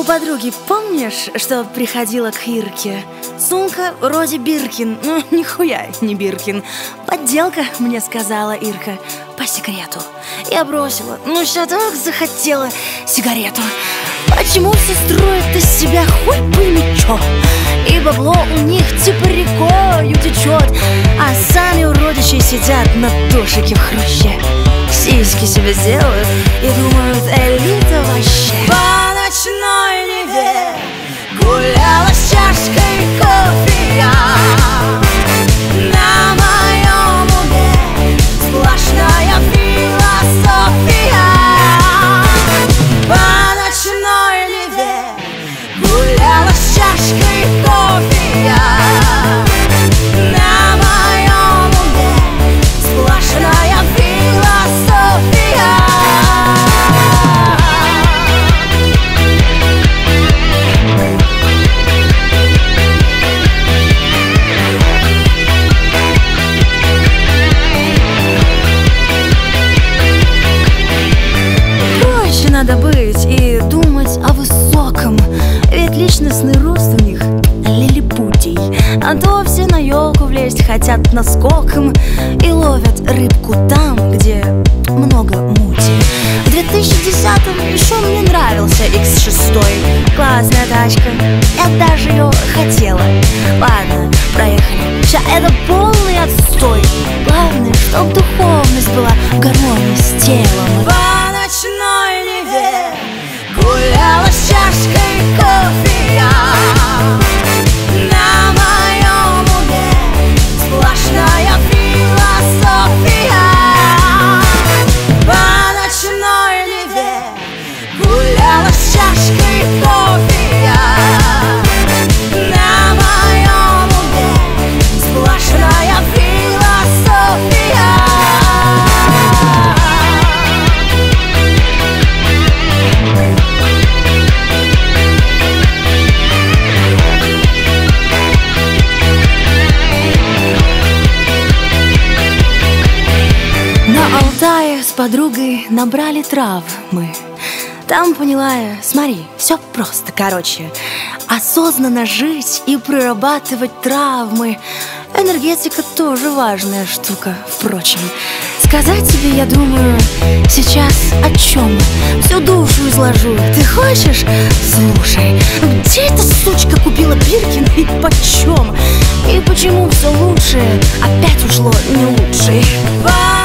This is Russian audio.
У подруги, помнишь, что приходила к Ирке? Сумка вроде Биркин, ну нихуя не Биркин. Подделка, мне сказала Ирка, по секрету. Я бросила, ну что так захотела сигарету. Почему все строят из себя хуй пойми чё? И бабло у них типа рекою течет, а сами уродичи сидят на дошике в хруще. Сиськи себе сделают и думают, элита вообще. По ночной Неве гуляла с чашкой кофе я. На моем уме сплошная философия. По ночной Неве гуляла с чашкой кофе я. На моем уме сплошная философия. Надо быть и думать о высоком, ведь личностный рост у них лилипутий. А то все на елку влезть хотят наскоком и ловят рыбку там, где много мути. В 2010-м еще мне нравился X6. Классная тачка, я даже ее хотела. Ладно, проехали, ща это полный отстой. Главное, чтоб духовность была в гармонии с телом. По ночной Неве гуляла с чашкой кофе я. На моем уме сплошная философия. По ночной Неве гуляла с чашкой кофе я. На моем уме сплошная философия. На Алтае с подругой набрали трав мы. Там поняла я, смотри, все просто, короче. Осознанно жить и прорабатывать травмы. Энергетика тоже важная штука, впрочем. Сказать тебе, я думаю, сейчас о чем? Всю душу изложу. Ты хочешь? Слушай, где эта сучка купила Биркин и почем? И почему все лучшее опять ушло не лучшее?